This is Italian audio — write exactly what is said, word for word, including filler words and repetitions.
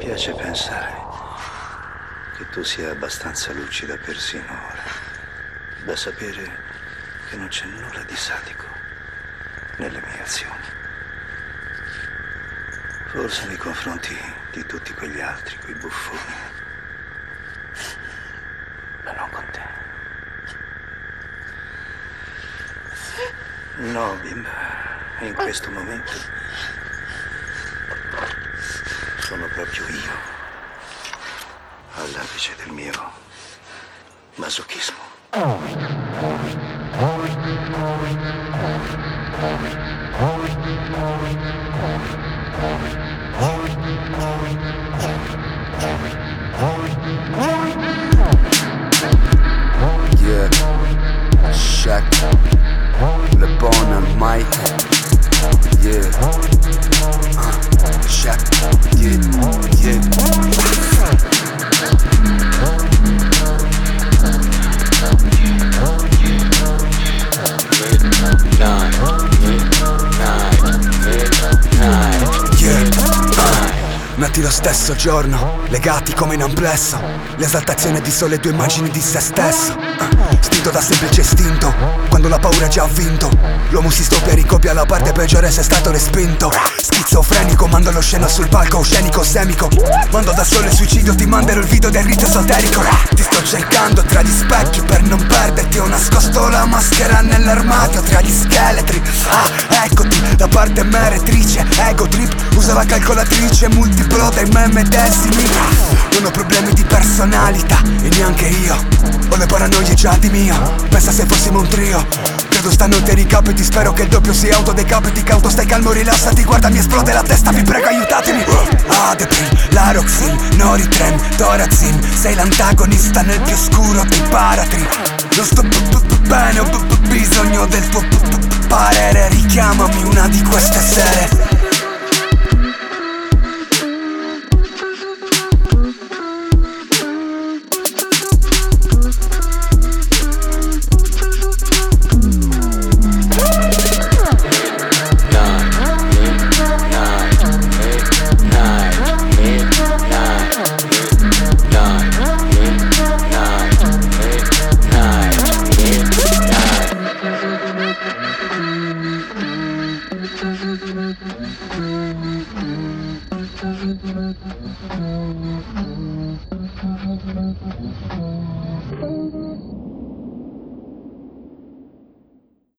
piace pensare che tu sia abbastanza lucida persino ora da sapere che non c'è nulla di sadico nelle mie azioni. Forse nei confronti di tutti quegli altri, quei buffoni, ma non con te. No, bimba, in questo momento sono proprio io all'apice del mio masochismo. Yeah, Shaq, Le Bon and Mike. Yeah, uh, Shaq, yeah, yeah. Nati lo stesso giorno, legati come in amplesso. L'esaltazione di sole due immagini di se stesso. Stinto da semplice istinto, quando la paura già ha vinto. L'uomo si stopia e ricopia la parte peggiore se è stato respinto. Schizofrenico, mando lo scena sul palco, scenico, semico. Mando da solo il suicidio, ti manderò il video del rito esoterico. Ti sto cercando tra gli specchi per non perderti. Ho nascosto la maschera nell'armadio tra gli scheletri. Ah, eccoti, da parte meretrice, ego trip. Usa la calcolatrice, multiplo dai me medesimi. Non ho problemi di personalità e neanche io. Ho le paranoie già di mio. Pensa se fossimo un trio. Credo stanotte ricapiti, spero che il doppio si autodecapiti. Cauto, stai calmo, rilassati, guarda mi esplode la testa, vi prego aiutatemi. Adepin, Laroxin, Noritren, Torazin. Sei l'antagonista nel più oscuro dei paratri. Non sto bene, ho bisogno del tuo parere. Richiamami una di queste sere. Mm-hmm.